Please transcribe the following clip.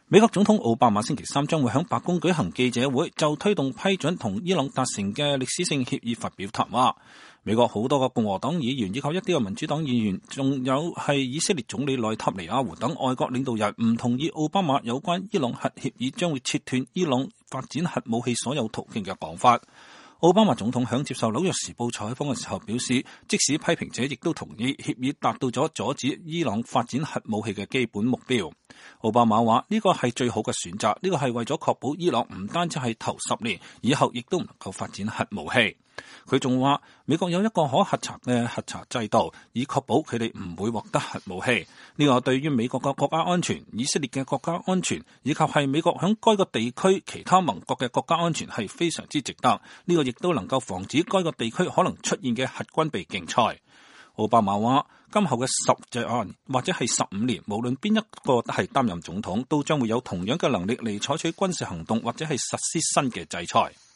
美國總統奧巴馬星期三將會喺白宮舉行記者會，就推動批准同伊朗達成嘅歷史性協議發表談話。美國好多個共和黨議員以及一啲嘅民主黨議員，仲有係以色列總理內塔尼亞胡等外國領導人唔同意奧巴馬有關伊朗核協議將會切斷伊朗發展核武器所有途徑嘅講法。奧巴馬總統喺接受紐約時報採訪嘅時候表示，即使批評者亦都同意協議達到咗阻止伊朗發展核武器嘅基本目標。奧巴馬話呢個係最好嘅選擇，呢個係為咗確保伊朗唔單止係頭10年，以後亦都唔能夠發展核武器。佢仲話美國有一個可核查嘅核查制度，以確保佢哋唔會獲得核武器。呢個對於美國嘅國家安全、以色列嘅國家安全，以及係美國響該個地區其他盟國嘅國家安全係非常之值得。呢個亦都能夠防止該個地區可能出現嘅核軍備競賽。奧巴馬話今後嘅10年或者係15年，無論邊一個係擔任總統，都將會有同樣嘅能力嚟採取軍事行動或者係實施新嘅制裁。